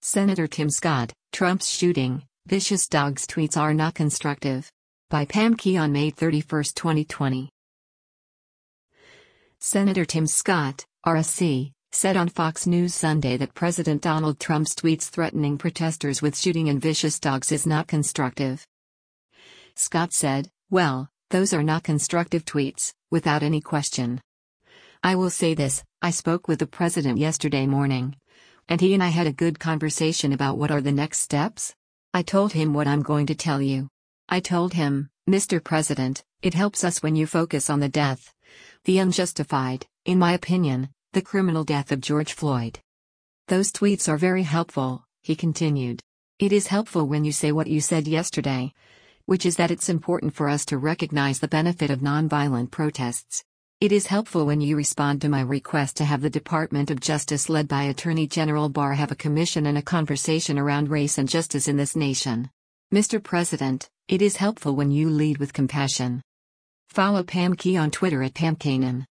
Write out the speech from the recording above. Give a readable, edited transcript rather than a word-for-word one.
Senator Tim Scott, Trump's shooting, vicious dogs tweets are not constructive. By Pam Key on May 31, 2020. Senator Tim Scott, RSC, said on Fox News Sunday that President Donald Trump's tweets threatening protesters with shooting and vicious dogs is not constructive. Scott said, "Well, those are not constructive tweets, without any question. I will say this, I spoke with the president yesterday morning. And he and I had a good conversation about what are the next steps. I told him what I'm going to tell you. I told him, Mr. President, it helps us when you focus on the death. The unjustified, in my opinion, the criminal death of George Floyd. Those tweets are very helpful," he continued. "It is helpful when you say what you said yesterday, which is that it's important for us to recognize the benefit of nonviolent protests. It is helpful when you respond to my request to have the Department of Justice led by Attorney General Barr have a commission and a conversation around race and justice in this nation. Mr. President, it is helpful when you lead with compassion." Follow Pam Key on Twitter at PamKanan.